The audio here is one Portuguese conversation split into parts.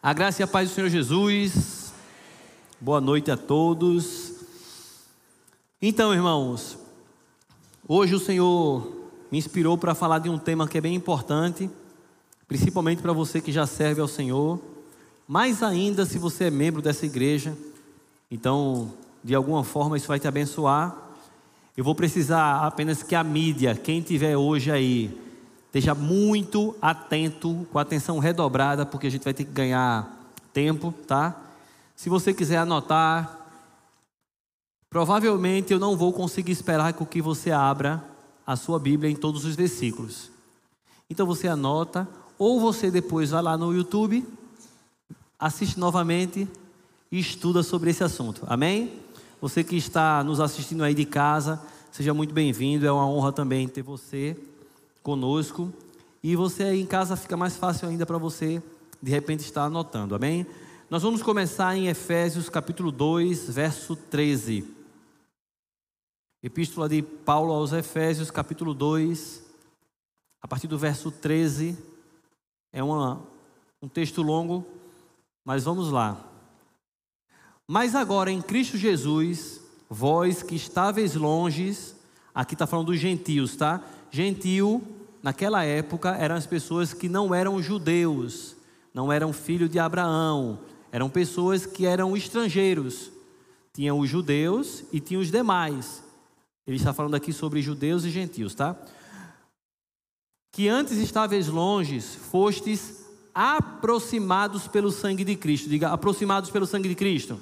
A graça e a paz do Senhor Jesus. Boa noite a todos. Então, irmãos, hoje o Senhor me inspirou para falar de um tema que é bem importante, principalmente para você que já serve ao Senhor, mais ainda se você é membro dessa igreja. Então, de alguma forma isso vai te abençoar. Eu vou precisar apenas que a mídia, quem tiver hoje aí, esteja muito atento, com a atenção redobrada, porque a gente vai ter que ganhar tempo, tá? Se você quiser anotar, provavelmente eu não vou conseguir esperar com que você abra a sua Bíblia em todos os versículos. Então você anota, ou você depois vai lá no YouTube, assiste novamente e estuda sobre esse assunto. Amém? Você que está nos assistindo aí de casa, seja muito bem-vindo. É uma honra também ter você conosco. E você aí em casa fica mais fácil ainda para você, de repente, estar anotando. Amém? Nós vamos começar em Efésios capítulo 2, verso 13. Epístola de Paulo aos Efésios, capítulo 2, a partir do verso 13. É um texto longo, mas vamos lá. Mas agora em Cristo Jesus, vós que estáveis longes, aqui está falando dos gentios, tá? Gentio, naquela época, eram as pessoas que não eram judeus, não eram filhos de Abraão, eram pessoas que eram estrangeiros. Tinham os judeus e tinham os demais. Ele está falando aqui sobre judeus e gentios, tá? Que antes estáveis longes, fostes aproximados pelo sangue de Cristo. Diga, aproximados pelo sangue de Cristo.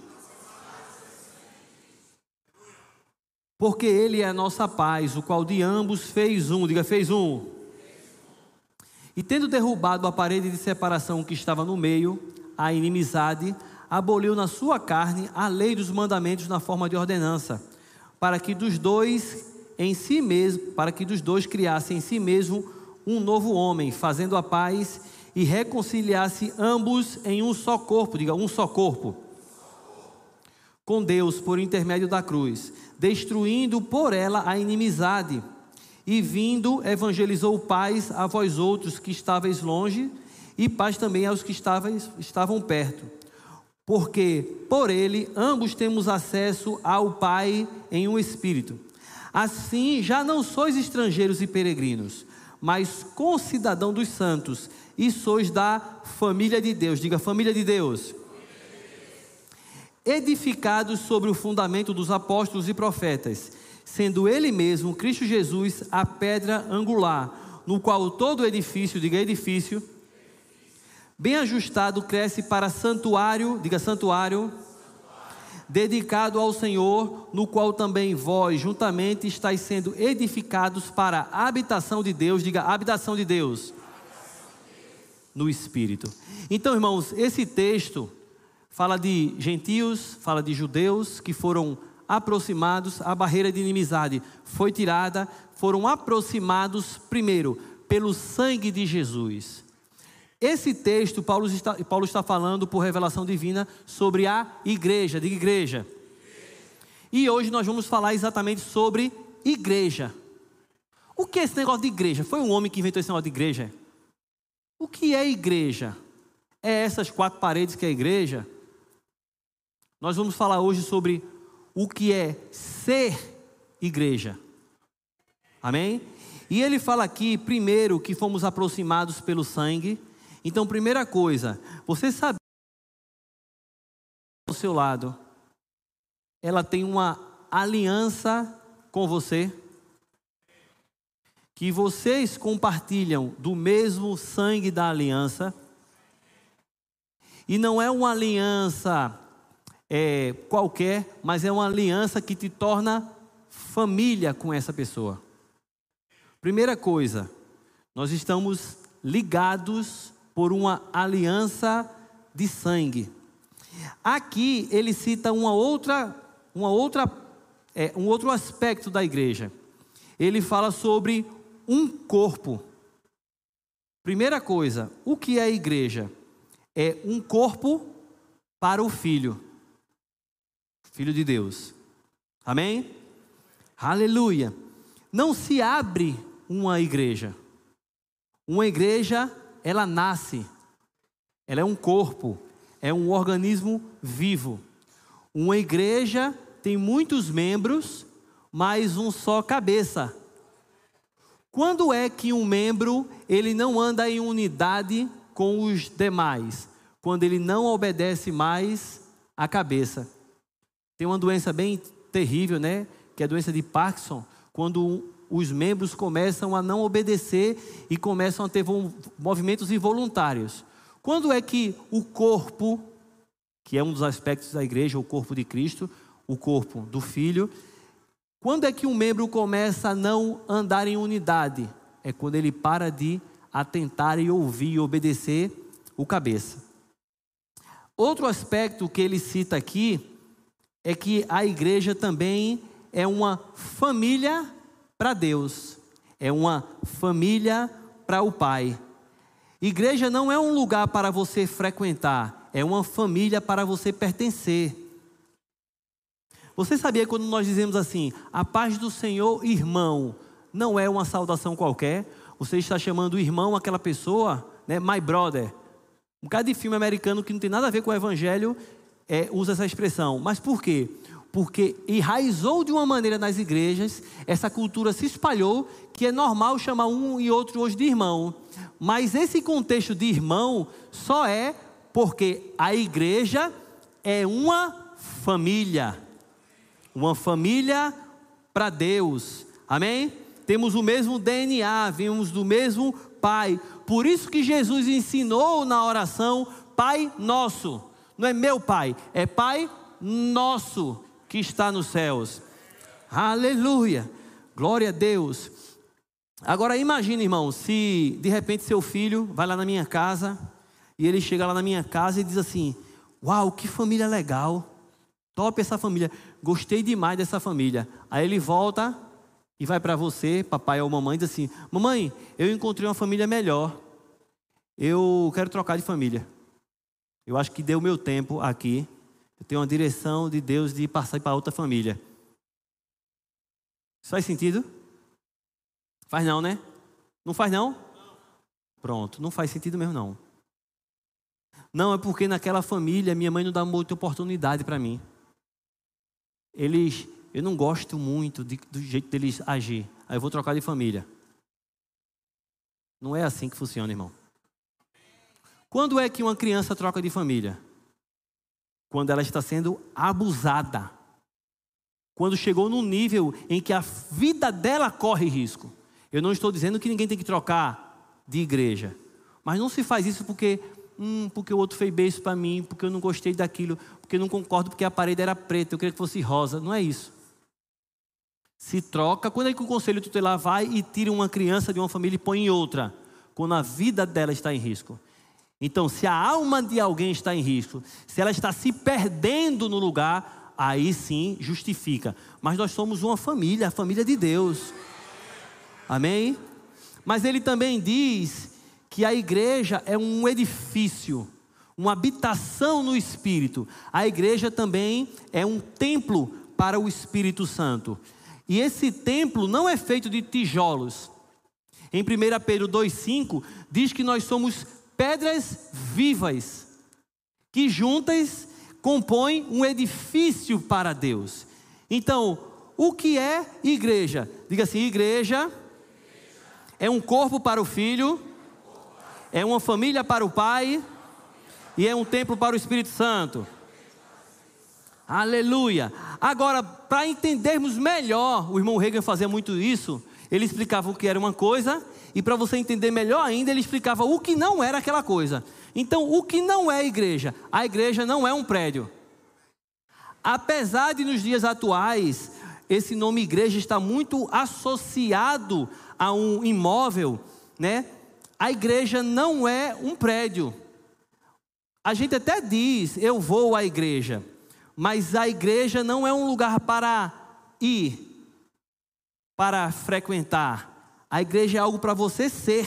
Porque Ele é a nossa paz, o qual de ambos fez um. Diga, fez um. E tendo derrubado a parede de separação que estava no meio, a inimizade, aboliu na sua carne a lei dos mandamentos na forma de ordenança, para que dos dois criasse em si mesmo um novo homem, fazendo a paz e reconciliasse ambos em um só corpo. Diga, um só corpo. Com Deus por intermédio da cruz, destruindo por ela a inimizade, e vindo evangelizou paz a vós outros que estáveis longe, e paz também aos que estavam perto, porque por ele ambos temos acesso ao Pai em um Espírito. Assim já não sois estrangeiros e peregrinos, mas concidadão dos santos, e sois da família de Deus. Diga, família de Deus. Edificados sobre o fundamento dos apóstolos e profetas, sendo Ele mesmo, Cristo Jesus, a pedra angular, no qual todo edifício, diga edifício, bem ajustado, cresce para santuário, diga santuário, dedicado ao Senhor, no qual também vós juntamente estáis sendo edificados para a habitação de Deus. Diga, habitação de Deus, no Espírito. Então, irmãos, esse texto fala de gentios, fala de judeus que foram aproximados, a barreira de inimizade foi tirada, foram aproximados primeiro pelo sangue de Jesus. Esse texto, Paulo está falando por revelação divina sobre a igreja. Diga igreja. E hoje nós vamos falar exatamente sobre igreja. O que é esse negócio de igreja? Foi um homem que inventou esse negócio de igreja? O que é igreja? É essas quatro paredes que é a igreja? Nós vamos falar hoje sobre o que é ser igreja. Amém? E ele fala aqui, primeiro, que fomos aproximados pelo sangue. Então, primeira coisa, você sabe ao seu lado, ela tem uma aliança com você, que vocês compartilham do mesmo sangue da aliança, e não é uma aliança qualquer, mas é uma aliança que te torna família com essa pessoa. Primeira coisa, nós estamos ligados por uma aliança de sangue. Aqui ele cita um outro aspecto da igreja. Ele fala sobre um corpo. Primeira coisa, o que é a igreja? É um corpo para o Filho de Deus. Amém? Aleluia. Não se abre uma igreja. Uma igreja, ela nasce. Ela é um corpo. é um organismo vivo. Uma igreja tem muitos membros, mas um só cabeça. Quando é que um membro ele não anda em unidade com os demais? Quando ele não obedece mais à cabeça. Tem uma doença bem terrível, né? Que é a doença de Parkinson, quando os membros começam a não obedecer e começam a ter movimentos involuntários. Quando é que o corpo, que é um dos aspectos da igreja, o corpo de Cristo, o corpo do Filho, quando é que um membro começa a não andar em unidade? É quando ele para de atentar e ouvir e obedecer o cabeça. Outro aspecto que ele cita aqui é que a igreja também é uma família para Deus, é uma família para o Pai. Igreja não é um lugar para você frequentar, é uma família para você pertencer. Você sabia quando nós dizemos assim, a paz do Senhor, irmão, não é uma saudação qualquer? Você está chamando o irmão aquela pessoa, né, my brother. Um bocado de filme americano que não tem nada a ver com o evangelho, usa essa expressão. Mas por quê? Porque enraizou de uma maneira nas igrejas, essa cultura se espalhou, que é normal chamar um e outro hoje de irmão. Mas esse contexto de irmão só é porque a igreja é uma família para Deus, amém? Temos o mesmo DNA, vimos do mesmo Pai. Por isso que Jesus ensinou na oração, Pai Nosso. Não é meu Pai, é Pai Nosso que está nos céus. Aleluia, glória a Deus. Agora imagine, irmão, se de repente seu filho vai lá na minha casa, e ele chega lá na minha casa e diz assim, uau, que família legal, top essa família, gostei demais dessa família. Aí ele volta e vai para você, papai ou mamãe, e diz assim, mamãe, eu encontrei uma família melhor, eu quero trocar de família. Eu acho que deu meu tempo aqui. Eu tenho uma direção de Deus de passar para outra família. Isso faz sentido? Faz não, né? Não faz não? Pronto, não faz sentido mesmo não. Não, é porque naquela família minha mãe não dá muita oportunidade para mim. Eu não gosto muito do jeito deles agir. Aí eu vou trocar de família. Não é assim que funciona, irmão. Quando é que uma criança troca de família? Quando ela está sendo abusada. Quando chegou num nível em que a vida dela corre risco. Eu não estou dizendo que ninguém tem que trocar de igreja. Mas não se faz isso porque o outro fez beijo para mim, porque eu não gostei daquilo, porque eu não concordo porque a parede era preta, eu queria que fosse rosa. Não é isso. Se troca. Quando é que o conselho tutelar vai e tira uma criança de uma família e põe em outra? Quando a vida dela está em risco. Então, se a alma de alguém está em risco, se ela está se perdendo no lugar, aí sim justifica. Mas nós somos uma família, a família de Deus. Amém? Mas ele também diz que a igreja é um edifício, uma habitação no Espírito. A igreja também é um templo para o Espírito Santo. E esse templo não é feito de tijolos. Em 1 Pedro 2,5 diz que nós somos pedras vivas, que juntas compõem um edifício para Deus. Então, o que é igreja? Diga assim, igreja é um corpo para o Filho, é uma família para o Pai e é um templo para o Espírito Santo. Aleluia. Agora, para entendermos melhor, o irmão Reagan fazia muito isso, ele explicava o que era uma coisa, e para você entender melhor ainda, ele explicava o que não era aquela coisa. Então, o que não é igreja? A igreja não é um prédio. Apesar de nos dias atuais, esse nome igreja está muito associado a um imóvel, né? A igreja não é um prédio. A gente até diz, eu vou à igreja, mas a igreja não é um lugar para ir, para frequentar. A igreja é algo para você ser,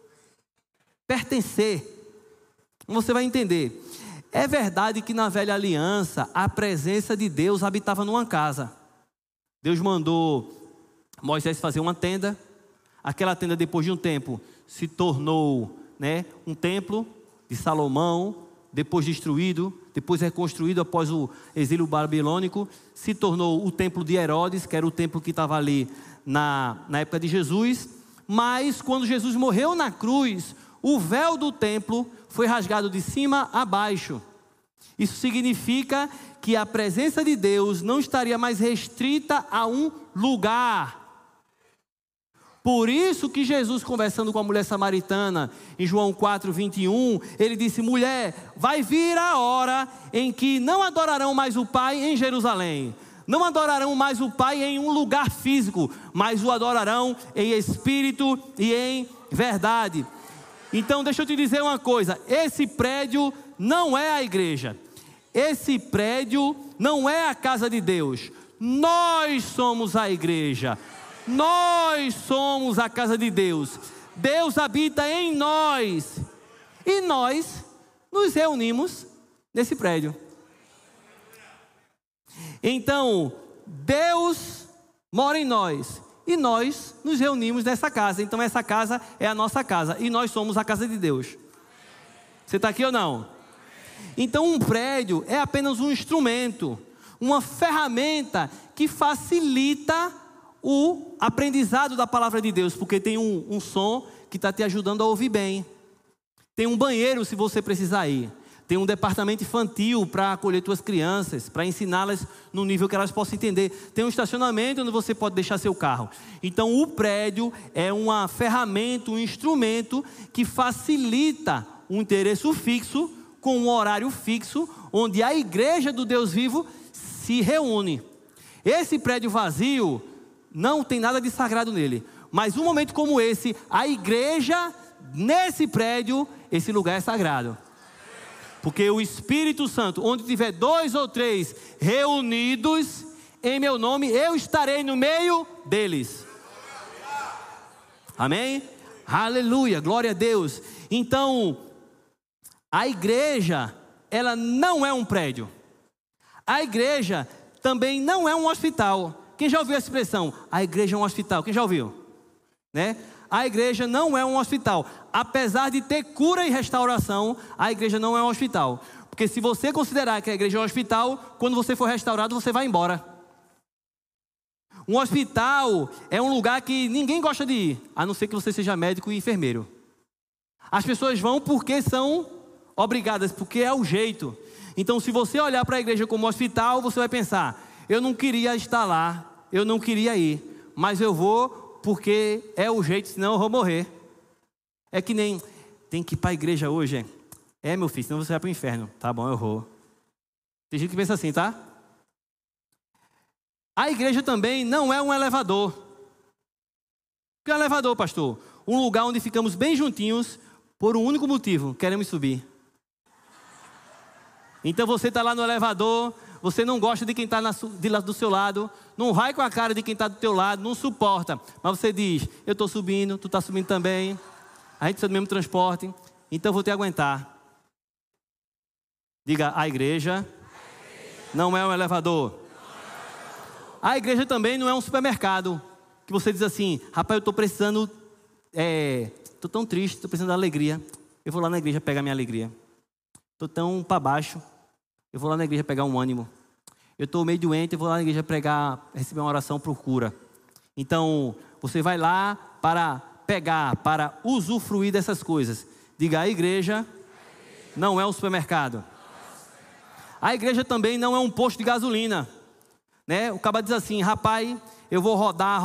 pertencer. Você vai entender. É verdade que na velha aliança, a presença de Deus habitava numa casa. Deus mandou Moisés fazer uma tenda. Aquela tenda, depois de um tempo, se tornou, né, um templo de Salomão. depois destruído, depois reconstruído após o exílio babilônico, se tornou o templo de Herodes, que era o templo que estava ali na época de Jesus. Mas quando Jesus morreu na cruz, o véu do templo foi rasgado de cima a baixo. Isso significa que a presença de Deus não estaria mais restrita a um lugar. Por isso que Jesus, conversando com a mulher samaritana, em João 4:21, ele disse: mulher, vai vir a hora em que não adorarão mais o Pai em Jerusalém. Não adorarão mais o Pai em um lugar físico, mas o adorarão em espírito e em verdade. Então deixa eu te dizer uma coisa, esse prédio não é a igreja. Esse prédio não é a casa de Deus. Nós somos a igreja. Nós somos a casa de Deus. Deus habita em nós. E nós nos reunimos nesse prédio. Então, Deus mora em nós. E nós nos reunimos nessa casa. Então essa casa é a nossa casa. E nós somos a casa de Deus. Você está aqui ou não? Então um prédio é apenas um instrumento, uma ferramenta que facilita o aprendizado da palavra de Deus, porque tem um som que está te ajudando a ouvir bem. Tem um banheiro se você precisar ir. Tem um departamento infantil para acolher suas crianças, para ensiná-las no nível que elas possam entender. Tem um estacionamento onde você pode deixar seu carro. Então o prédio é uma ferramenta, um instrumento que facilita um endereço fixo com um horário fixo, onde a igreja do Deus vivo se reúne. Esse prédio vazio não tem nada de sagrado nele, mas um momento como esse, a igreja nesse prédio, esse lugar é sagrado. Porque o Espírito Santo, onde tiver 2 ou 3 reunidos em meu nome, eu estarei no meio deles. Amém? Aleluia, glória a Deus. Então, a igreja, ela não é um prédio. A igreja também não é um hospital. Quem já ouviu essa expressão? A igreja é um hospital. Quem já ouviu? Né? A igreja não é um hospital. Apesar de ter cura e restauração, a igreja não é um hospital. Porque se você considerar que a igreja é um hospital, quando você for restaurado, você vai embora. Um hospital é um lugar que ninguém gosta de ir, a não ser que você seja médico e enfermeiro. As pessoas vão porque são obrigadas, porque é o jeito. Então, se você olhar para a igreja como hospital, você vai pensar: eu não queria estar lá, eu não queria ir, mas eu vou porque é o jeito, senão eu vou morrer. É que nem, tem que ir para a igreja hoje. É, meu filho, senão você vai para o inferno. Tá bom, eu vou. Tem gente que pensa assim, tá? A igreja também não é um elevador. O que é um elevador, pastor? Um lugar onde ficamos bem juntinhos por um único motivo: queremos subir. Então você está lá no elevador, você não gosta de quem está do seu lado, não vai com a cara de quem está do teu lado, não suporta. Mas você diz: eu estou subindo, tu está subindo também, a gente precisa do mesmo transporte, então eu vou te aguentar. Diga: a igreja não é um elevador. A igreja também não é um supermercado, que você diz assim: rapaz, eu estou precisando, estou tão triste, estou precisando da alegria, eu vou lá na igreja pegar minha alegria. Estou tão para baixo, eu vou lá na igreja pegar um ânimo. Eu estou meio doente, eu vou lá na igreja receber uma oração por cura. Então, você vai lá para pegar, para usufruir dessas coisas. Diga: a igreja não é um supermercado. A igreja também não é um posto de gasolina. Né? O cara diz assim: rapaz, eu vou rodar.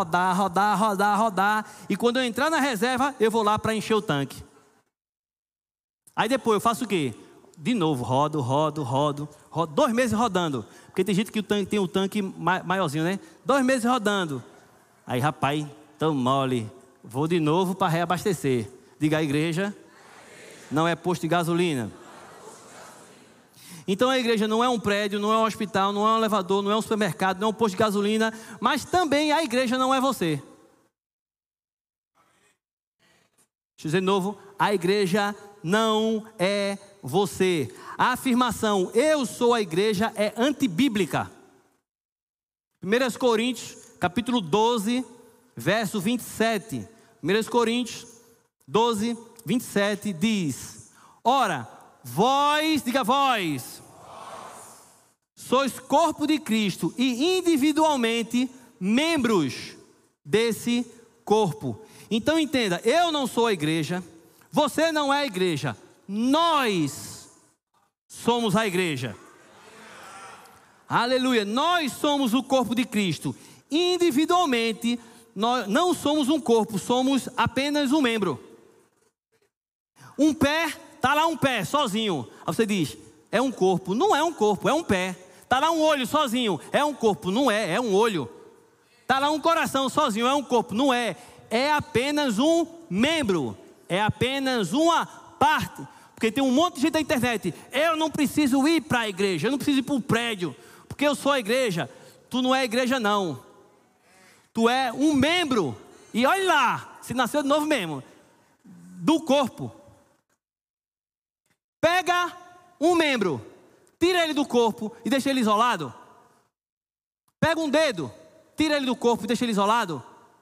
E quando eu entrar na reserva, eu vou lá para encher o tanque. Aí depois eu faço o quê? De novo, rodo, 2 meses rodando. Porque tem gente que tem o tanque maiorzinho, né? 2 meses rodando. Aí, rapaz, tão mole. Vou de novo para reabastecer. Diga: a igreja não é posto de gasolina. Então a igreja não é um prédio, não é um hospital, não é um elevador, não é um supermercado, não é um posto de gasolina. Mas também a igreja não é você. Deixa eu dizer de novo: a igreja não é você. A afirmação "eu sou a igreja" é antibíblica. 1 Coríntios, capítulo 12, verso 27. 1 Coríntios 12, 27 diz: ora, Vós, diga vós, sois corpo de Cristo e individualmente membros desse corpo. Então entenda, eu não sou a igreja, você não é a igreja, nós somos a igreja. Aleluia, nós somos o corpo de Cristo. Individualmente, nós não somos um corpo, somos apenas um membro. Um pé, está lá um pé, sozinho. Aí você diz, é um corpo. Não é um corpo, é um pé. Está lá um olho sozinho, é um corpo. Não é, é um olho. Está lá um coração sozinho, é um corpo. Não é, é apenas um membro. É apenas uma parte. Porque tem um monte de gente na internet. Eu não preciso ir para a igreja, eu não preciso ir para o prédio, porque eu sou a igreja. Tu não é a igreja não. Tu é um membro. E olha lá, se nasceu de novo mesmo, do corpo. Pega um membro, tira ele do corpo e deixa ele isolado. Pega um dedo, tira ele do corpo e deixa ele isolado.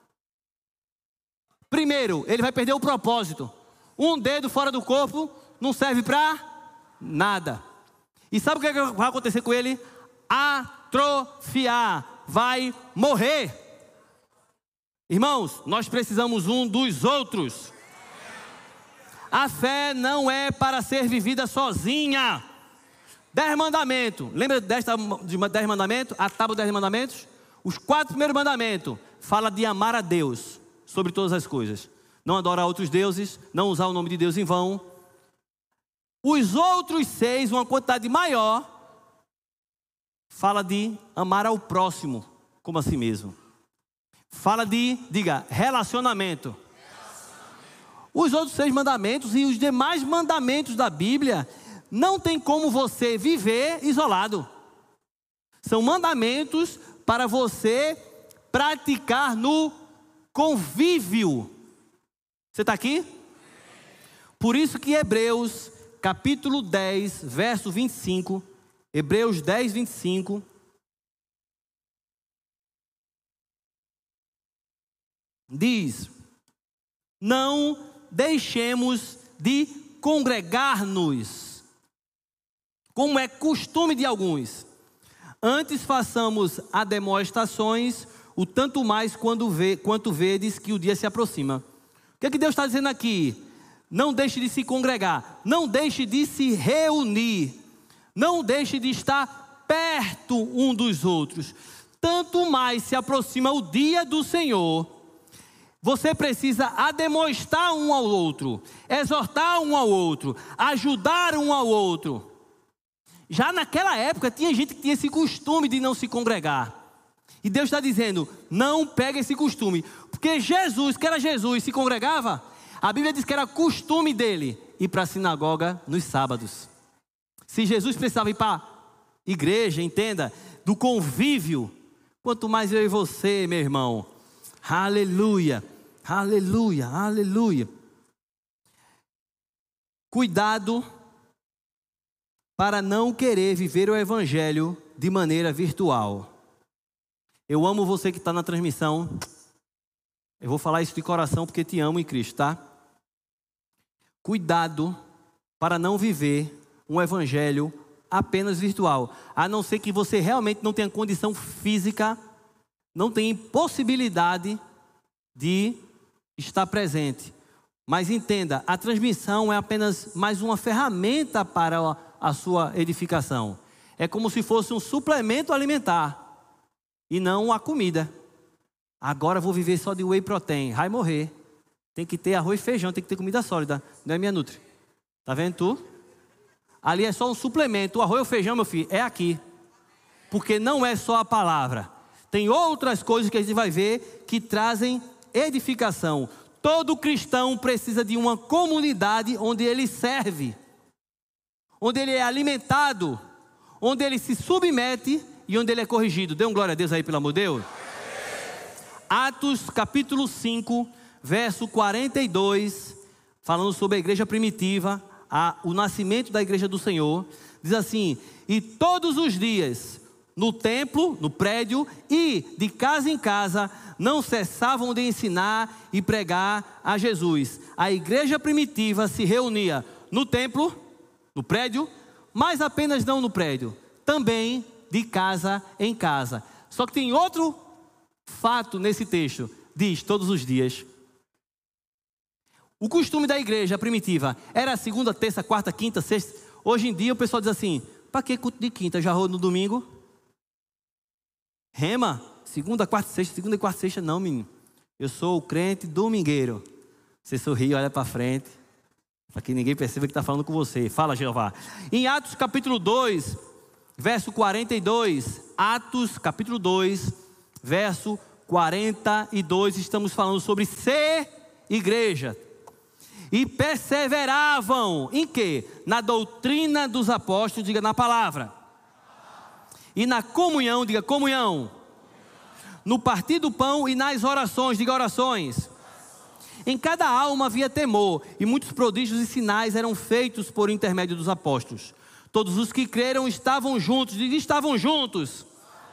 Primeiro, ele vai perder o propósito. Um dedo fora do corpo não serve para nada. E sabe o que vai acontecer com ele? Atrofiar, vai morrer. Irmãos, nós precisamos um dos outros. A fé não é para ser vivida sozinha. 10 mandamentos. Lembra de 10 mandamentos? A tábua dos 10 mandamentos? Os 4 primeiros mandamentos fala de amar a Deus sobre todas as coisas. Não adorar outros deuses, não usar o nome de Deus em vão. Os outros 6, uma quantidade maior, fala de amar ao próximo como a si mesmo. Fala de, diga, relacionamento. Os outros 6 mandamentos e os demais mandamentos da Bíblia não tem como você viver isolado. São mandamentos para você praticar no convívio. Você está aqui? Por isso que Hebreus capítulo 10, verso 25, Hebreus 10, 25, diz: não deixemos de congregar-nos, como é costume de alguns. Antes façamos ademoestações, o tanto mais quanto vedes que o dia se aproxima. O que é que Deus está dizendo aqui? Não deixe de se congregar, não deixe de se reunir, não deixe de estar perto um dos outros. Tanto mais se aproxima o dia do Senhor, você precisa ademoestar um ao outro, exortar um ao outro, ajudar um ao outro. Já naquela época tinha gente que tinha esse costume de não se congregar. E Deus está dizendo, não pega esse costume. Porque Jesus, que era Jesus, se congregava. A Bíblia diz que era costume dele ir para a sinagoga nos sábados. Se Jesus precisava ir para a igreja, entenda, do convívio, quanto mais eu e você, meu irmão. Aleluia, aleluia, aleluia. Cuidado para não querer viver o evangelho de maneira virtual. Eu amo você que está na transmissão. Eu vou falar isso de coração porque te amo em Cristo, tá? Cuidado para não viver um evangelho apenas virtual. A não ser que você realmente não tenha condição física, não tenha possibilidade de estar presente. Mas entenda, a transmissão é apenas mais uma ferramenta para a sua edificação. É como se fosse um suplemento alimentar e não a comida. Agora vou viver só de whey protein, vai morrer. Tem que ter arroz e feijão, tem que ter comida sólida. Não é minha nutri. Tá vendo tu? Ali é só um suplemento. O arroz e o feijão, meu filho, é aqui. Porque não é só a palavra. Tem outras coisas que a gente vai ver que trazem edificação. Todo cristão precisa de uma comunidade onde ele serve, onde ele é alimentado, onde ele se submete e onde ele é corrigido. Dê um glória a Deus aí, pelo amor de Deus. Atos capítulo 5, verso 42, falando sobre a igreja primitiva, o nascimento da igreja do Senhor, diz assim: e todos os dias, no templo, no prédio e de casa em casa, não cessavam de ensinar e pregar a Jesus. A igreja primitiva se reunia no templo, no prédio, mas apenas não no prédio, também de casa em casa. Só que tem outro fato nesse texto, diz todos os dias. O costume da igreja primitiva era segunda, terça, quarta, quinta, sexta. Hoje em dia o pessoal diz assim, para que culto de quinta? Já vou no domingo? Rema, segunda, quarta, sexta, segunda e quarta, sexta, não, menino. Eu sou o crente domingueiro. Você sorri, olha para frente, para que ninguém perceba que está falando com você. Fala, Jeová. Em Atos capítulo 2, verso 42. Atos capítulo 2, verso 42. Estamos falando sobre ser igreja. E perseveravam em quê? Na doutrina dos apóstolos, diga na palavra. E na comunhão, diga comunhão. No partir do pão e nas orações, diga orações. Em cada alma havia temor, e muitos prodígios e sinais eram feitos por intermédio dos apóstolos. Todos os que creram estavam juntos, diga estavam juntos.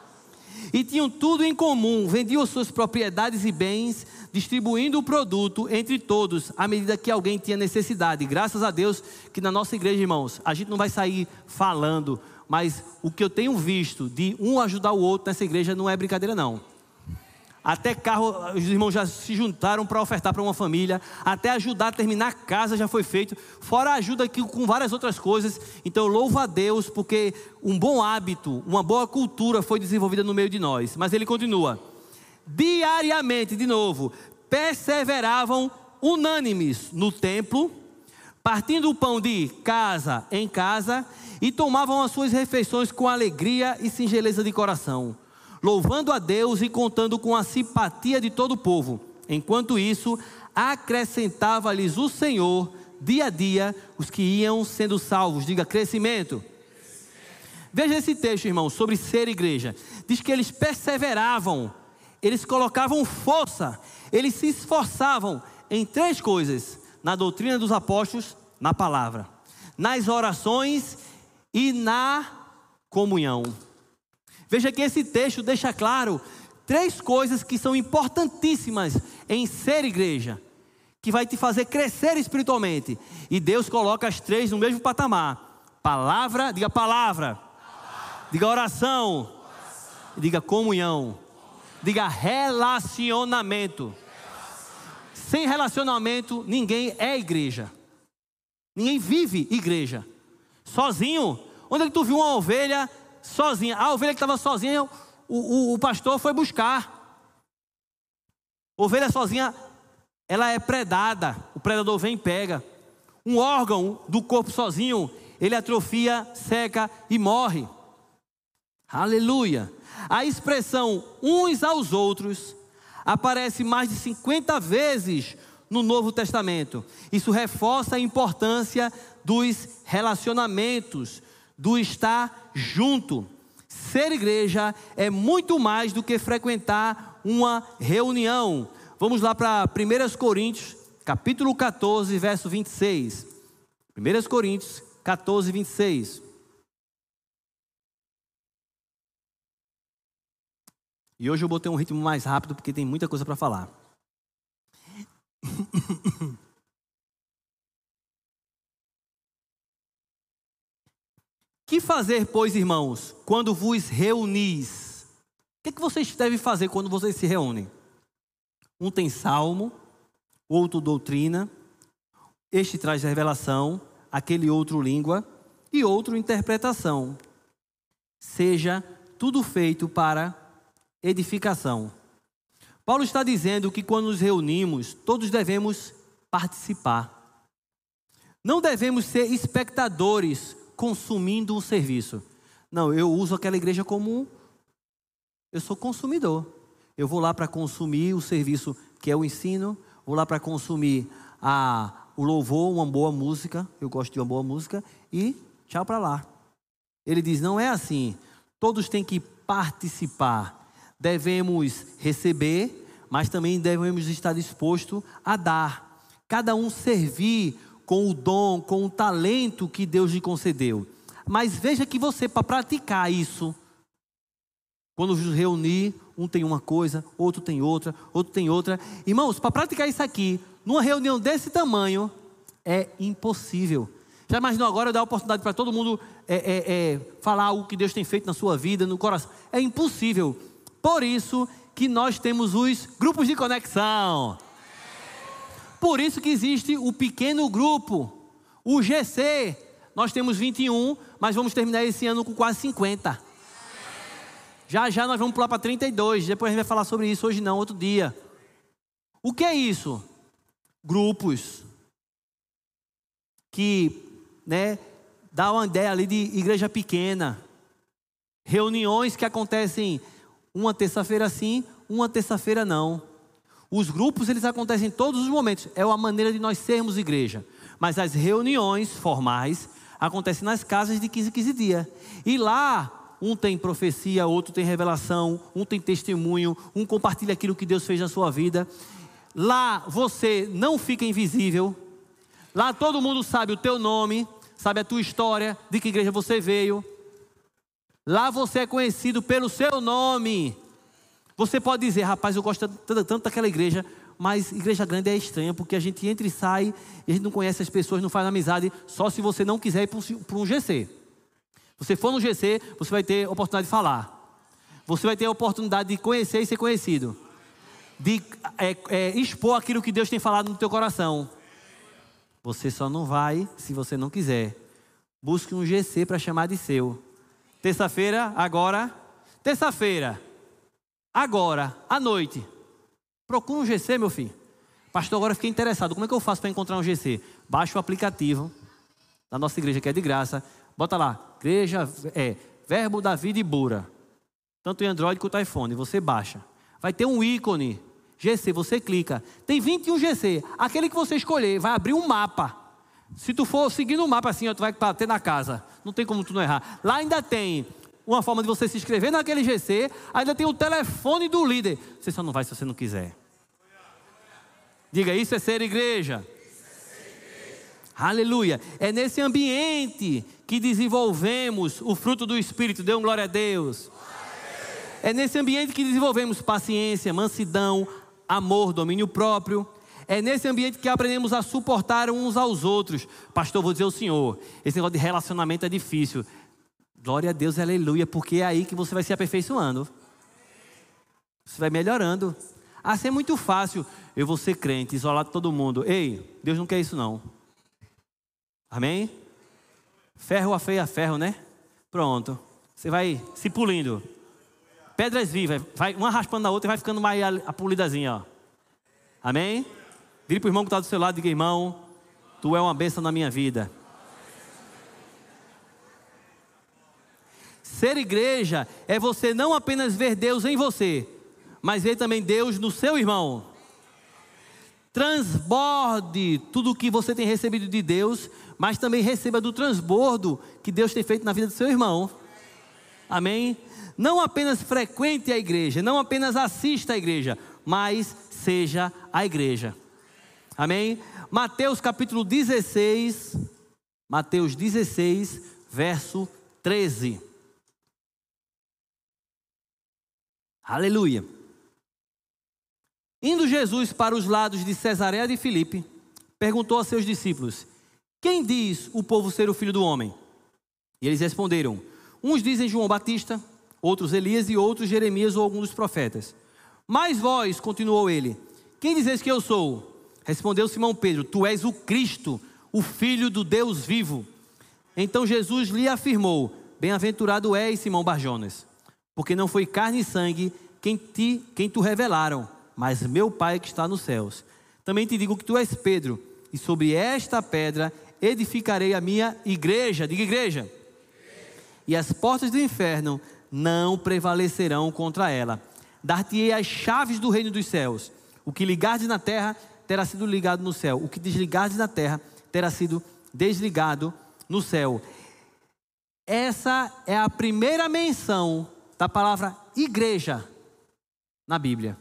E tinham tudo em comum, vendiam suas propriedades e bens, distribuindo o produto entre todos, à medida que alguém tinha necessidade. Graças a Deus que na nossa igreja, irmãos, a gente não vai sair falando, mas o que eu tenho visto de um ajudar o outro nessa igreja não é brincadeira não. Até carro, os irmãos já se juntaram para ofertar para uma família, até ajudar a terminar a casa já foi feito, fora a ajuda aqui com várias outras coisas. Então eu louvo a Deus porque um bom hábito, uma boa cultura foi desenvolvida no meio de nós. Mas ele continua, diariamente, de novo, perseveravam unânimes no templo, partindo o pão de casa em casa e tomavam as suas refeições com alegria e singeleza de coração, louvando a Deus e contando com a simpatia de todo o povo. Enquanto isso, acrescentava-lhes o Senhor, dia a dia, os que iam sendo salvos. Diga crescimento. Veja esse texto, irmão, sobre ser igreja. Diz que eles perseveravam, eles colocavam força, eles se esforçavam em três coisas: na doutrina dos apóstolos, na palavra, nas orações e na comunhão. Veja que esse texto deixa claro três coisas que são importantíssimas em ser igreja, que vai te fazer crescer espiritualmente. E Deus coloca as três no mesmo patamar: palavra, diga palavra, diga oração, diga comunhão, diga relacionamento. Sem relacionamento, ninguém é igreja. Ninguém vive igreja. Sozinho, onde é que tu viu uma ovelha sozinha? A ovelha que estava sozinha, o pastor foi buscar. Ovelha sozinha, ela é predada. O predador vem e pega. Um órgão do corpo sozinho, ele atrofia, seca e morre. Aleluia. A expressão uns aos outros aparece mais de 50 vezes no Novo Testamento. Isso reforça a importância dos relacionamentos, do estar junto. Ser igreja é muito mais do que frequentar uma reunião. Vamos lá para 1 Coríntios, capítulo 14, verso 26. 1 Coríntios 14, 26. E hoje eu botei um ritmo mais rápido porque tem muita coisa para falar. Que fazer, pois, irmãos, quando vos reunis? O que vocês devem fazer quando vocês se reúnem? Um tem salmo, outro doutrina, este traz revelação, aquele outro língua e outro interpretação. Seja tudo feito para edificação. Paulo está dizendo que quando nos reunimos, todos devemos participar. Não devemos ser espectadores consumindo um serviço. Não, eu uso aquela igreja como eu sou consumidor. Eu vou lá para consumir o serviço que é o ensino, vou lá para consumir o louvor, uma boa música, eu gosto de uma boa música, e tchau para lá. Ele diz, não é assim, todos têm que participar. Devemos receber, mas também devemos estar dispostos a dar. Cada um servir com o dom, com o talento que Deus lhe concedeu. Mas veja que você, para praticar isso, quando nos reunir, um tem uma coisa, outro tem outra, outro tem outra. Irmãos, para praticar isso aqui, numa reunião desse tamanho, é impossível. Já imaginou agora eu dar a oportunidade para todo mundo falar algo que Deus tem feito na sua vida, no coração? É impossível. Por isso que nós temos os grupos de conexão. Por isso que existe o pequeno grupo, o GC. Nós temos 21, mas vamos terminar esse ano com quase 50. Já já nós vamos pular para 32. Depois a gente vai falar sobre isso, hoje não, outro dia. O que é isso? Grupos que, dá uma ideia ali de igreja pequena. Reuniões que acontecem uma terça-feira sim, uma terça-feira não. Os grupos, eles acontecem em todos os momentos. É uma maneira de nós sermos igreja. Mas as reuniões formais acontecem nas casas de 15 em 15 dias. E lá, um tem profecia, outro tem revelação, um tem testemunho, um compartilha aquilo que Deus fez na sua vida. Lá você não fica invisível. Lá todo mundo sabe o teu nome, sabe a tua história, de que igreja você veio. Lá você é conhecido pelo seu nome. Você pode dizer, rapaz, eu gosto tanto daquela igreja, mas igreja grande é estranha, porque a gente entra e sai, e a gente não conhece as pessoas, não faz amizade, só se você não quiser ir para um GC. Você for no GC, você vai ter a oportunidade de falar. Você vai ter a oportunidade de conhecer e ser conhecido. De expor aquilo que Deus tem falado no teu coração. Você só não vai se você não quiser. Busque um GC para chamar de seu. Terça-feira, agora. Terça-feira, agora, à noite. Procura um GC, meu filho. Pastor, agora fiquei interessado. Como é que eu faço para encontrar um GC? Baixa o aplicativo da nossa igreja, que é de graça. Bota lá, igreja, Verbo da Vida e Bura. Tanto em Android quanto iPhone. Você baixa. Vai ter um ícone. GC, você clica. Tem 21 GC. Aquele que você escolher vai abrir um mapa. Se tu for seguindo o mapa assim, tu vai ter na casa. Não tem como tu não errar. Lá ainda tem uma forma de você se inscrever naquele GC. Ainda tem o telefone do líder. Você só não vai se você não quiser. Diga, isso é ser igreja. Aleluia. É nesse ambiente que desenvolvemos o fruto do Espírito. Dê um glória a Deus. É nesse ambiente que desenvolvemos paciência, mansidão, amor, domínio próprio. É nesse ambiente que aprendemos a suportar uns aos outros. Pastor, vou dizer ao senhor, esse negócio de relacionamento é difícil. Glória a Deus, aleluia, porque é aí que você vai se aperfeiçoando. Você vai melhorando. Assim é muito fácil. Eu vou ser crente, isolado de todo mundo. Ei, Deus não quer isso não. Amém? Ferro afeia ferro, né? Pronto. Você vai se pulindo. Pedras vivas, vai uma raspando na outra e vai ficando mais a polidazinha, ó. Amém? Vire para o irmão que está do seu lado e diga, irmão, tu é uma bênção na minha vida. Ser igreja é você não apenas ver Deus em você, mas ver também Deus no seu irmão. Transborde tudo o que você tem recebido de Deus, mas também receba do transbordo que Deus tem feito na vida do seu irmão. Amém? Não apenas frequente a igreja, não apenas assista à igreja, mas seja a igreja. Amém? Mateus capítulo 16, Mateus 16, verso 13. Aleluia. Indo Jesus para os lados de Cesareia de Filipe, perguntou a seus discípulos, quem diz o povo ser o Filho do Homem? E eles responderam, uns dizem João Batista, outros Elias e outros Jeremias ou algum dos profetas. Mas vós, continuou ele, quem dizeis que eu sou? Respondeu Simão Pedro, tu és o Cristo, o Filho do Deus vivo. Então Jesus lhe afirmou, bem-aventurado és, Simão Barjonas, porque não foi carne e sangue quem tu revelaram, mas meu Pai que está nos céus. Também te digo que tu és Pedro, e sobre esta pedra edificarei a minha igreja. Diga igreja. E as portas do inferno não prevalecerão contra ela. Dar-te-ei as chaves do reino dos céus. O que ligardes na terra terá sido ligado no céu. O que desligardes na terra terá sido desligado no céu. Essa é a primeira menção da palavra igreja na Bíblia.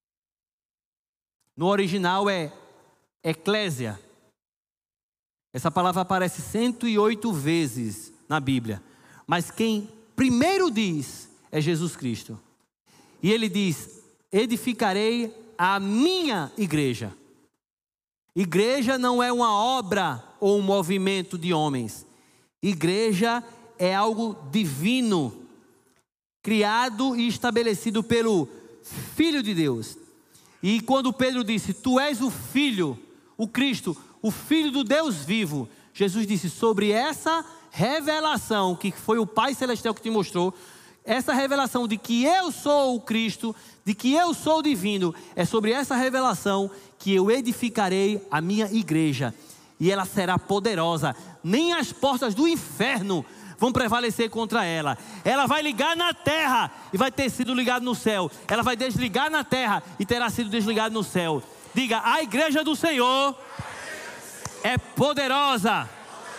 No original é eclésia. Essa palavra aparece 108 vezes na Bíblia. Mas quem primeiro diz é Jesus Cristo. E ele diz, edificarei a minha igreja. Igreja não é uma obra ou um movimento de homens. Igreja é algo divino, criado e estabelecido pelo Filho de Deus. E quando Pedro disse, tu és o Filho, o Cristo, o Filho do Deus vivo, Jesus disse, sobre essa revelação, que foi o Pai Celestial que te mostrou, essa revelação de que eu sou o Cristo, de que eu sou o divino, é sobre essa revelação que eu edificarei a minha igreja. E ela será poderosa, nem as portas do inferno vão prevalecer contra ela. Ela vai ligar na terra e vai ter sido ligado no céu. Ela vai desligar na terra e terá sido desligado no céu. Diga, a igreja do Senhor é poderosa.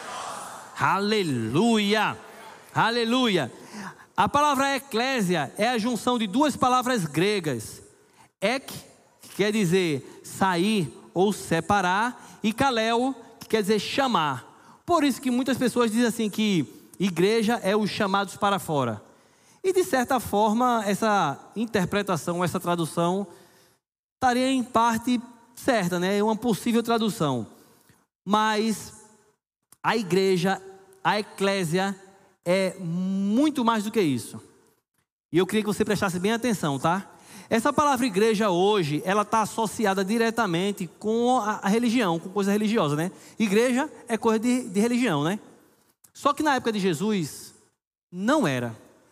Aleluia, aleluia. A palavra eclésia é a junção de duas palavras gregas. Ek, que quer dizer sair ou separar, e kaleo, que quer dizer chamar. Por isso que muitas pessoas dizem assim que igreja é os chamados para fora. E de certa forma, essa interpretação, essa tradução, estaria em parte certa, né? É uma possível tradução. Mas a igreja, a eclésia, é muito mais do que isso. E eu queria que você prestasse bem atenção, tá? Essa palavra igreja hoje, ela está associada diretamente com a religião, com coisa religiosa, né? Igreja é coisa de religião, né? Só que na época de Jesus, não era.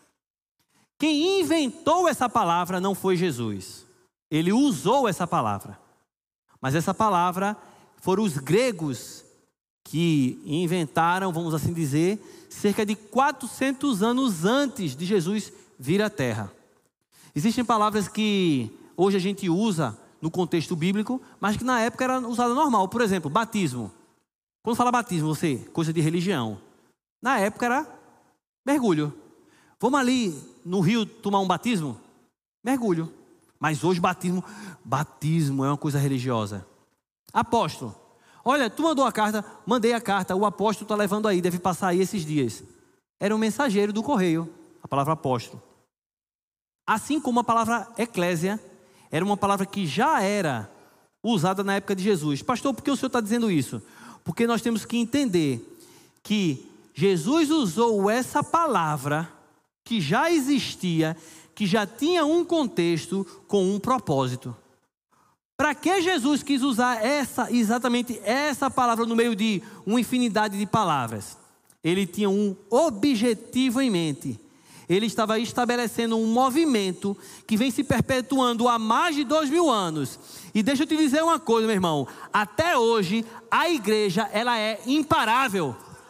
Quem inventou essa palavra não foi Jesus. Ele usou essa palavra. Mas essa palavra foram os gregos que inventaram, vamos assim dizer, cerca de 400 anos antes de Jesus vir à Terra. Existem palavras que hoje a gente usa no contexto bíblico, mas que na época era usada normal. Por exemplo, batismo. Quando fala batismo, você, coisa de religião. Na época era mergulho. Vamos ali no rio tomar um batismo? Mergulho. Mas hoje batismo é uma coisa religiosa. Apóstolo. Olha, tu mandou a carta, mandei a carta, o apóstolo está levando aí, deve passar aí esses dias. Era um mensageiro do correio, a palavra apóstolo. Assim como a palavra eclésia, era uma palavra que já era usada na época de Jesus. Pastor, por que o senhor está dizendo isso? Porque nós temos que entender que Jesus usou essa palavra que já existia, que já tinha um contexto com um propósito. Para que Jesus quis usar exatamente essa palavra no meio de uma infinidade de palavras? Ele tinha um objetivo em mente. Ele estava estabelecendo um movimento que vem se perpetuando há mais de 2000 anos. E deixa eu te dizer uma coisa, meu irmão. Até hoje, a igreja, ela é imparável.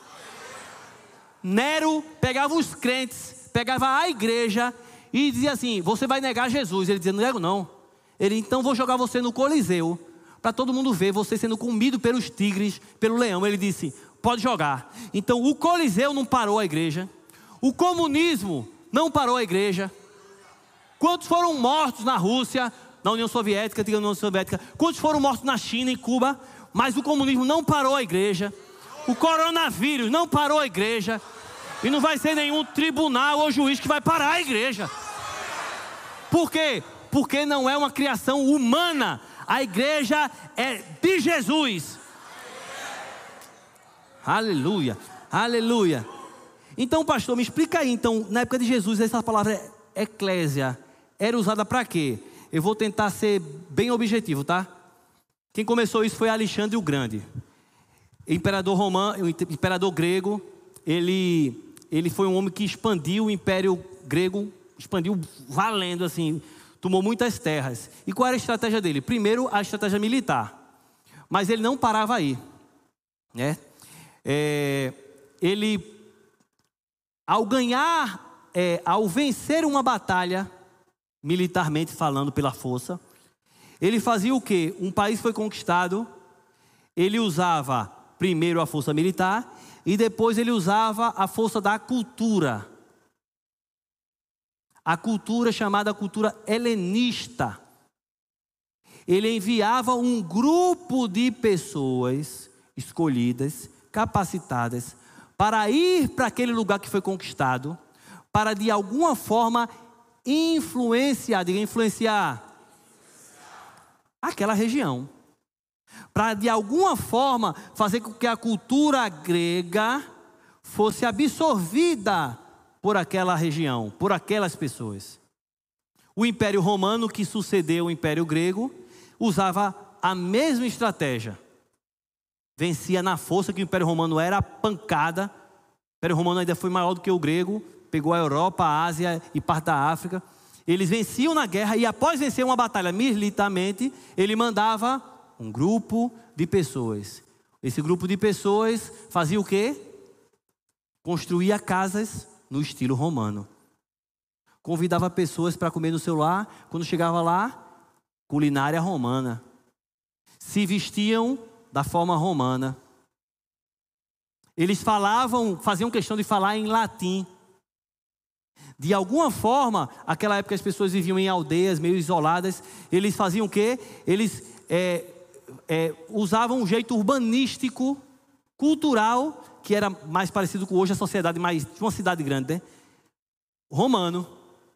Nero pegava os crentes, pegava a igreja e dizia assim, você vai negar Jesus. Ele dizia, não nego não. Ele, então vou jogar você no Coliseu, para todo mundo ver você sendo comido pelos tigres, pelo leão. Ele disse, pode jogar. Então o Coliseu não parou a igreja. O comunismo não parou a igreja. Quantos foram mortos na Rússia, na União Soviética, diga União Soviética. Quantos foram mortos na China, em Cuba. Mas o comunismo não parou a igreja. O coronavírus não parou a igreja. E não vai ser nenhum tribunal ou juiz que vai parar a igreja. Por quê? Porque não é uma criação humana. A igreja é de Jesus. Aleluia, aleluia. Então, pastor, me explica aí. Então, na época de Jesus, essa palavra eclésia era usada para quê? Eu vou tentar ser bem objetivo, tá? Quem começou isso foi Alexandre o Grande. Imperador romano, imperador grego. Ele foi um homem que expandiu o Império Grego, expandiu valendo assim, tomou muitas terras. E qual era a estratégia dele? Primeiro, a estratégia militar. Mas ele não parava aí, né? Ele, ao vencer uma batalha, militarmente falando pela força, ele fazia o quê? Um país foi conquistado, ele usava primeiro a força militar e depois ele usava a força da cultura. A cultura chamada cultura helenista. Ele enviava um grupo de pessoas escolhidas, capacitadas, para ir para aquele lugar que foi conquistado, para de alguma forma influenciar aquela região. para de alguma forma fazer com que a cultura grega fosse absorvida por aquela região, por aquelas pessoas. O Império Romano, que sucedeu o Império Grego, usava a mesma estratégia. Vencia na força, que o Império Romano era pancada. O Império Romano ainda foi maior do que o grego, pegou a Europa, a Ásia e parte da África. Eles venciam na guerra e após vencer uma batalha militarmente, ele mandava um grupo de pessoas. Esse grupo de pessoas fazia o quê? Construía casas no estilo romano. Convidava pessoas para comer no seu lar. Quando chegava lá, culinária romana. Se vestiam da forma romana. Eles faziam questão de falar em latim. De alguma forma, naquela época as pessoas viviam em aldeias meio isoladas. Eles faziam o quê? Eles usavam um jeito urbanístico, cultural, que era mais parecido com hoje a sociedade mais de uma cidade grande, né? Romano.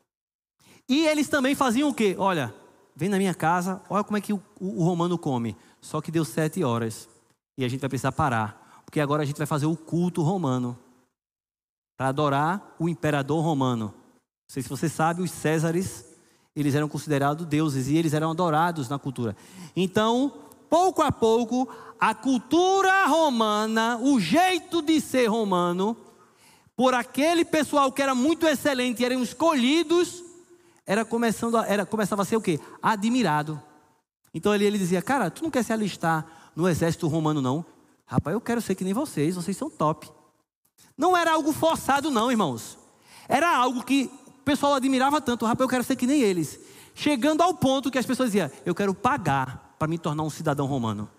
E eles também faziam o quê? Olha, vem na minha casa, olha como é que o romano come. Só que deu 7 horas. E a gente vai precisar parar. Porque agora a gente vai fazer o culto romano. Para adorar o imperador romano. Não sei se você sabe, os Césares, eles eram considerados deuses. E eles eram adorados na cultura. Então, pouco a pouco, a cultura romana, o jeito de ser romano, por aquele pessoal que era muito excelente, eram escolhidos, começava a ser o quê? Admirado. Então ele dizia, cara, tu não quer se alistar no exército romano não? Rapaz, eu quero ser que nem vocês são top. Não era algo forçado não, irmãos. Era algo que o pessoal admirava tanto, rapaz, eu quero ser que nem eles. Chegando ao ponto que as pessoas diziam, eu quero pagar para me tornar um cidadão romano.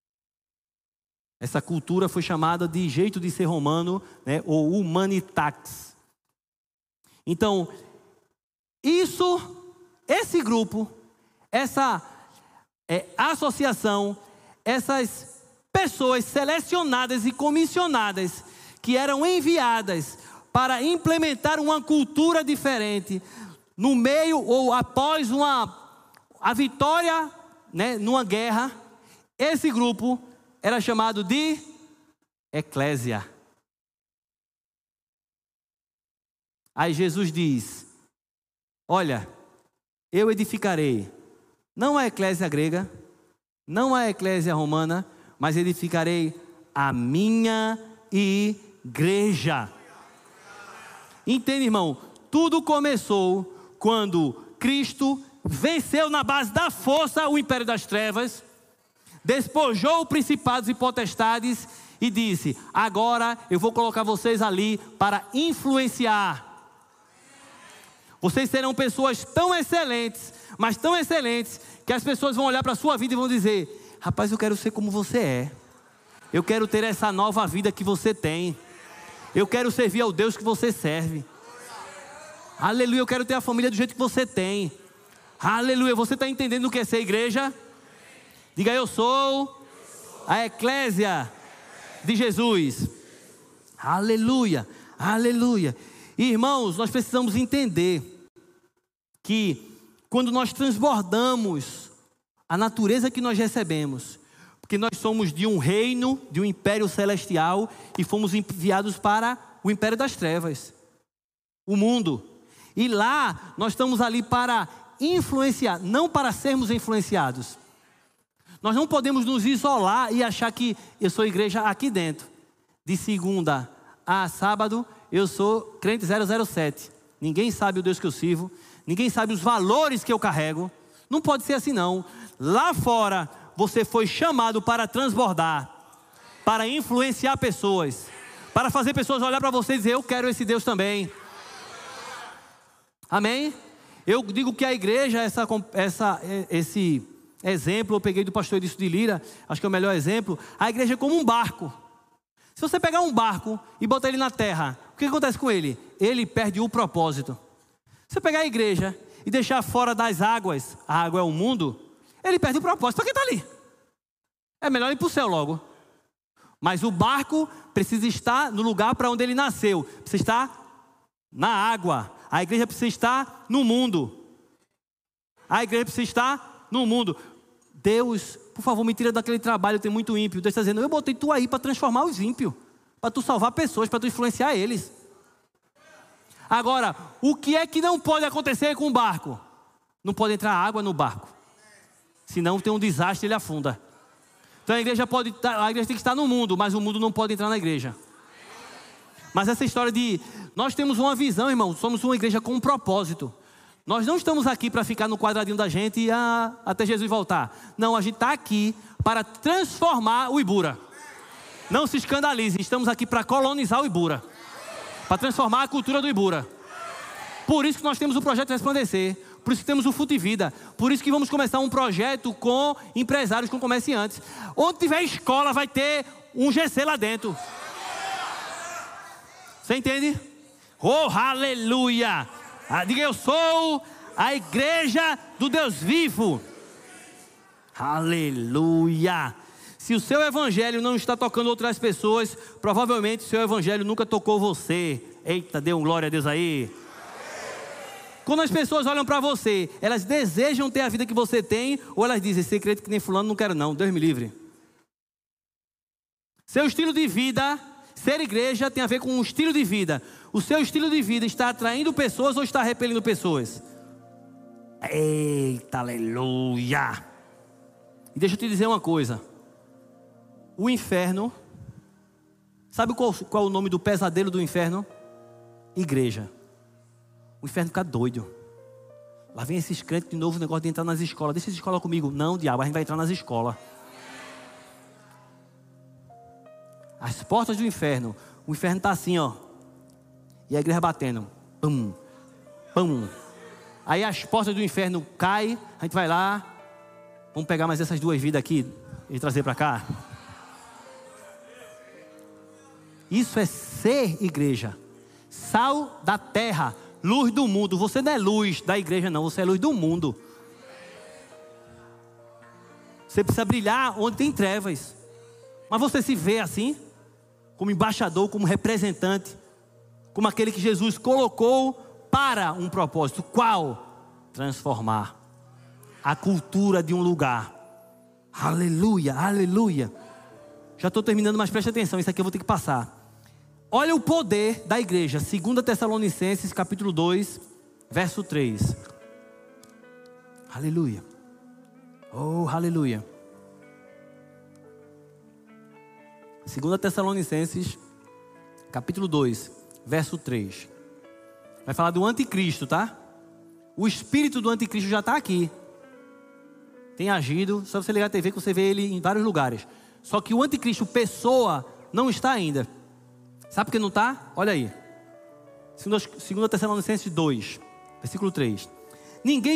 Essa cultura foi chamada de jeito de ser romano, né, ou humanitatis. Então, esse grupo, essa associação, essas pessoas selecionadas e comissionadas que eram enviadas para implementar uma cultura diferente no meio ou após a vitória, né, numa guerra, esse grupo era chamado de eclésia. Aí Jesus diz, olha, eu edificarei, não a eclésia grega, não a eclésia romana, mas edificarei a minha igreja. Entende, irmão? Tudo começou quando Cristo venceu na base da força o império das trevas, despojou principados e potestades e disse, agora eu vou colocar vocês ali para influenciar. Vocês serão pessoas tão excelentes, mas tão excelentes, que as pessoas vão olhar para a sua vida e vão dizer, rapaz, eu quero ser como você é. Eu quero ter essa nova vida que você tem. Eu quero servir ao Deus que você serve. Aleluia, eu quero ter a família do jeito que você tem. Aleluia, você está entendendo o que é ser igreja? Diga, eu sou a eclésia de Jesus. Aleluia, aleluia. Irmãos, nós precisamos entender que quando nós transbordamos a natureza que nós recebemos, porque nós somos de um reino, de um império celestial e fomos enviados para o império das trevas, o mundo. E lá nós estamos ali para influenciar, não para sermos influenciados. Nós não podemos nos isolar e achar que eu sou igreja aqui dentro. De segunda a sábado eu sou crente 007. Ninguém sabe o Deus que eu sirvo. Ninguém sabe os valores que eu carrego. Não pode ser assim não. Lá fora você foi chamado para transbordar, para influenciar pessoas, para fazer pessoas olhar para você e dizer, eu quero esse Deus também. Amém? Eu digo que a igreja, esse exemplo eu peguei do pastor Edilson de Lira, acho que é o melhor exemplo. A igreja é como um barco. Se você pegar um barco e botar ele na terra, o que acontece com ele? Ele perde o propósito. Se você pegar a igreja e deixar fora das águas, a água é o mundo, ele perde o propósito. Para que está ali? É melhor ir para o céu logo. Mas o barco precisa estar no lugar para onde ele nasceu. Precisa estar na água. A igreja precisa estar no mundo. A igreja precisa estar no mundo. Deus, por favor, me tira daquele trabalho, tem muito ímpio. Deus está dizendo, eu botei tu aí para transformar os ímpios, para tu salvar pessoas, para tu influenciar eles. Agora, o que é que não pode acontecer com o barco? Não pode entrar água no barco. Senão tem um desastre, ele afunda. Então a igreja tem que estar no mundo, mas o mundo não pode entrar na igreja. Mas essa história de, nós temos uma visão, irmão, somos uma igreja com um propósito. Nós não estamos aqui para ficar no quadradinho da gente até Jesus voltar. Não, a gente está aqui para transformar o Ibura. Não se escandalize, estamos aqui para colonizar o Ibura. Para transformar a cultura do Ibura. Por isso que nós temos o projeto Resplandecer. Por isso que temos o Fute Vida. Por isso que vamos começar um projeto com empresários, com comerciantes. Onde tiver escola vai ter um GC lá dentro. Você entende? Oh, aleluia! Diga, eu sou a igreja do Deus vivo. Aleluia! Se o seu evangelho não está tocando outras pessoas, provavelmente o seu evangelho nunca tocou você. Eita, dê um glória a Deus aí. Quando as pessoas olham para você, elas desejam ter a vida que você tem, ou elas dizem, você crente que nem fulano, não quero não, Deus me livre. Seu estilo de vida, ser igreja tem a ver com um estilo de vida. O seu estilo de vida está atraindo pessoas ou está repelindo pessoas? Eita, aleluia! E deixa eu te dizer uma coisa. O inferno, sabe qual é o nome do pesadelo do inferno? Igreja. O inferno fica doido. Lá vem esses crentes de novo, o negócio de entrar nas escolas. Deixa essa escola comigo. Não, diabo, a gente vai entrar nas escolas. As portas do inferno. O inferno está assim, ó. E a igreja batendo. Pum, pum. Aí as portas do inferno caem. A gente vai lá. Vamos pegar mais essas duas vidas aqui e trazer para cá. Isso é ser igreja. Sal da terra. Luz do mundo. Você não é luz da igreja não. Você é luz do mundo. Você precisa brilhar onde tem trevas. Mas você se vê assim? Como embaixador, como representante. Como aquele que Jesus colocou para um propósito. Qual? Transformar a cultura de um lugar. Aleluia, aleluia. Já estou terminando, mas preste atenção. Isso aqui eu vou ter que passar. Olha o poder da igreja. 2 Tessalonicenses, capítulo 2, verso 3. Aleluia. Oh, aleluia. 2 Tessalonicenses, capítulo 2, verso 3. Vai falar do anticristo, tá? O espírito do anticristo já está aqui. Tem agido. Só você ligar a TV que você vê ele em vários lugares. Só que o anticristo, pessoa, não está ainda. Sabe por que não está? Olha aí. 2 Tessalonicenses 2, versículo 3. Ninguém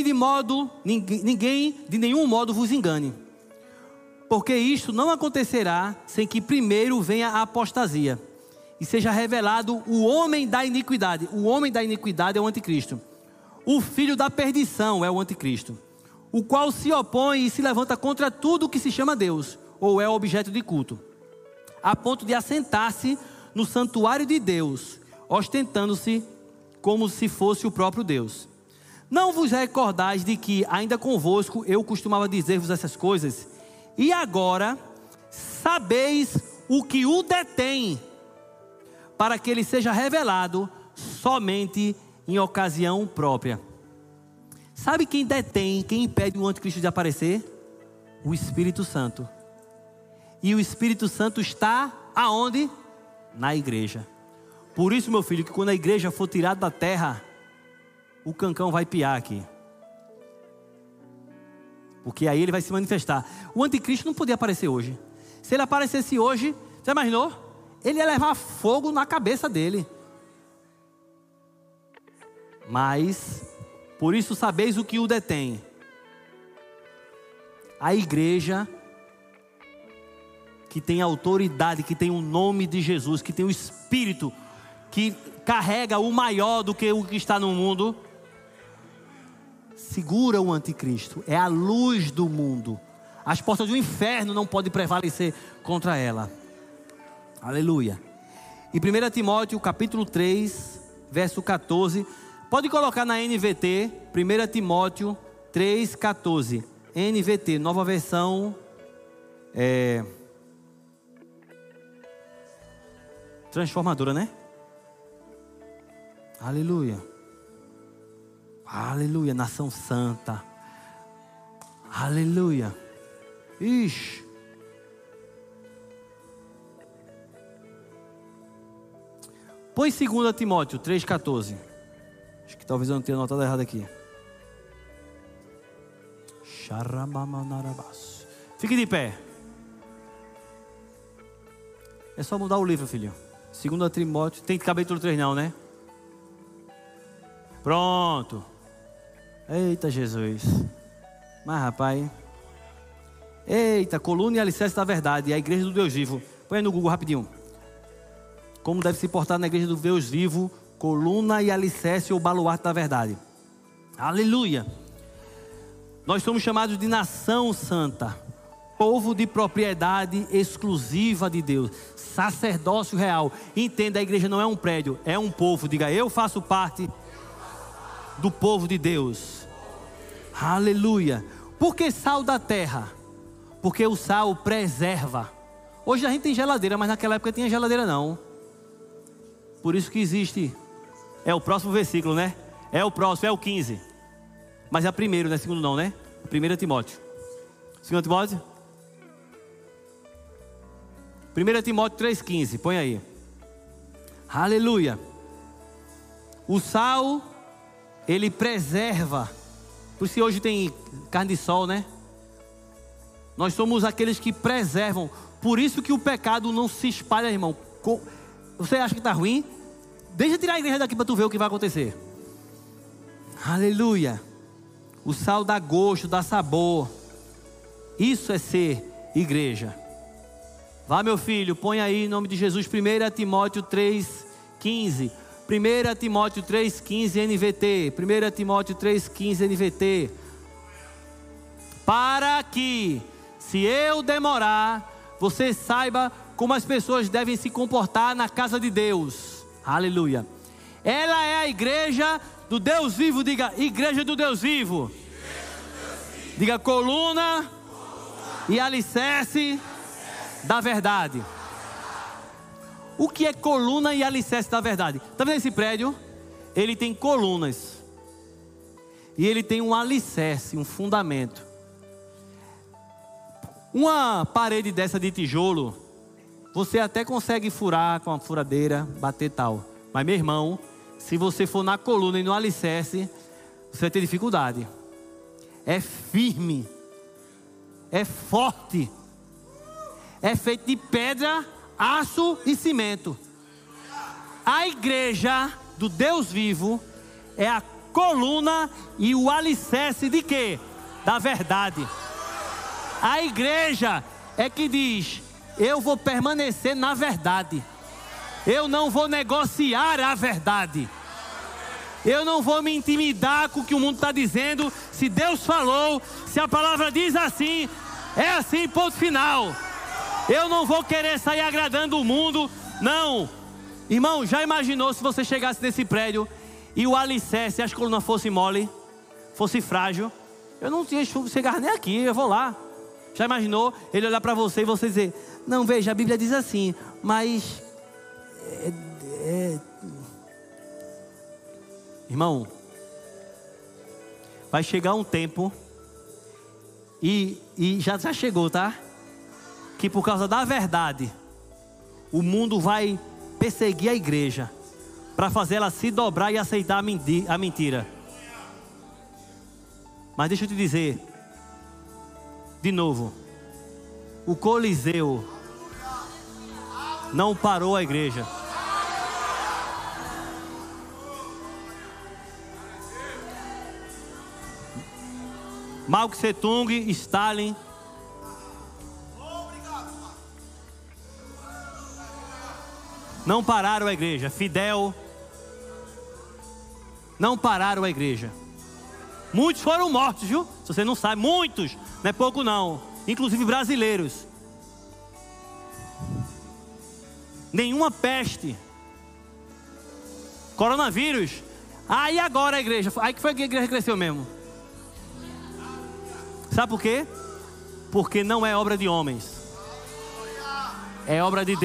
de nenhum modo vos engane. Porque isto não acontecerá sem que primeiro venha a apostasia. E seja revelado o homem da iniquidade. O homem da iniquidade é o anticristo. O filho da perdição é o anticristo. O qual se opõe e se levanta contra tudo que se chama Deus. Ou é objeto de culto. A ponto de assentar-se no santuário de Deus, ostentando-se como se fosse o próprio Deus. Não vos recordais de que, ainda convosco, eu costumava dizer-vos essas coisas? E agora, sabeis o que o detém, para que ele seja revelado somente em ocasião própria. Sabe quem detém, quem impede o anticristo de aparecer? O Espírito Santo. E o Espírito Santo está aonde? Na igreja. Por isso, meu filho, que quando a igreja for tirada da terra, o cancão vai piar aqui. Porque aí ele vai se manifestar. O anticristo não podia aparecer hoje. Se ele aparecesse hoje, você imaginou? Ele ia levar fogo na cabeça dele. Mas, por isso sabeis o que o detém. A igreja que tem autoridade, que tem o nome de Jesus, que tem o Espírito, que carrega o maior do que o que está no mundo, segura o anticristo. É a luz do mundo. As portas do inferno não podem prevalecer contra ela. Aleluia. Em 1 Timóteo capítulo 3, verso 14. Pode colocar na NVT, 1 Timóteo 3, 14. NVT, nova versão transformadora, né? Aleluia. Aleluia, nação santa. Aleluia. Ixi. Põe 2 Timóteo 3,14. Acho que talvez eu não tenha anotado errado aqui. Fique de pé. É só mudar o livro, filho. 2 Timóteo. Tem capítulo 3 não, né? Pronto. Eita Jesus. Mas rapaz. Eita, coluna e alicerce da verdade. A igreja do Deus vivo. Põe aí no Google rapidinho. Como deve se portar na igreja do Deus vivo. Coluna e alicerce ou baluarte da verdade. Aleluia. Nós somos chamados de nação santa. Povo de propriedade exclusiva de Deus. Sacerdócio real. Entenda, a igreja não é um prédio, é um povo. Diga, eu faço parte do povo de Deus. Aleluia. Por que sal da terra? Porque o sal preserva. Hoje a gente tem geladeira, mas naquela época tinha geladeira não. Por isso que existe. É o próximo versículo, né? É o próximo, é o 15. Mas é primeiro, não é segundo não, né? 1 Timóteo. 2 Timóteo? 1 Timóteo 3,15, põe aí. Aleluia. O sal, ele preserva. Por isso que hoje tem carne de sol, né? Nós somos aqueles que preservam. Por isso que o pecado não se espalha, irmão. Você acha que está ruim? Deixa eu tirar a igreja daqui para tu ver o que vai acontecer. Aleluia. O sal dá gosto, dá sabor. Isso é ser igreja. Vá, meu filho, põe aí em nome de Jesus 1 Timóteo 3,15. 1 Timóteo 3,15 NVT. 1 Timóteo 3,15 NVT. Para que, se eu demorar, você saiba como as pessoas devem se comportar na casa de Deus. Aleluia. Ela é a igreja do Deus vivo. Diga, igreja do Deus vivo. Diga, coluna e alicerce da verdade. O que é coluna e alicerce da verdade? Está vendo esse prédio? Ele tem colunas. E ele tem um alicerce, um fundamento. Uma parede dessa de tijolo, você até consegue furar com a furadeira, bater tal. Mas meu irmão, se você for na coluna e no alicerce, você vai ter dificuldade. É firme. É forte. É feito de pedra, aço e cimento. A igreja do Deus vivo é a coluna e o alicerce de quê? Da verdade. A igreja é que diz, eu vou permanecer na verdade. Eu não vou negociar a verdade. Eu não vou me intimidar com o que o mundo está dizendo. Se Deus falou, se a palavra diz assim, é assim, ponto final. Eu não vou querer sair agradando o mundo, não. Irmão, já imaginou se você chegasse nesse prédio e o alicerce, as colunas fossem mole, fosse frágil? Eu não tinha chegar nem aqui, eu vou lá. Já imaginou ele olhar para você e você dizer, não, veja, a Bíblia diz assim, mas... Irmão, vai chegar um tempo, e já chegou, tá? Que por causa da verdade, o mundo vai perseguir a igreja, para fazer ela se dobrar e aceitar a mentira. Mas deixa eu te dizer, de novo, o Coliseu não parou a igreja. Mao Tse Tung, Stalin, não pararam a igreja. Fidel, não pararam a igreja. Muitos foram mortos, viu? Se você não sabe, muitos, não é pouco não, inclusive brasileiros. Nenhuma peste, coronavírus. Aí agora a igreja, aí que foi que a igreja cresceu mesmo. Sabe por quê? Porque não é obra de homens, é obra de Deus.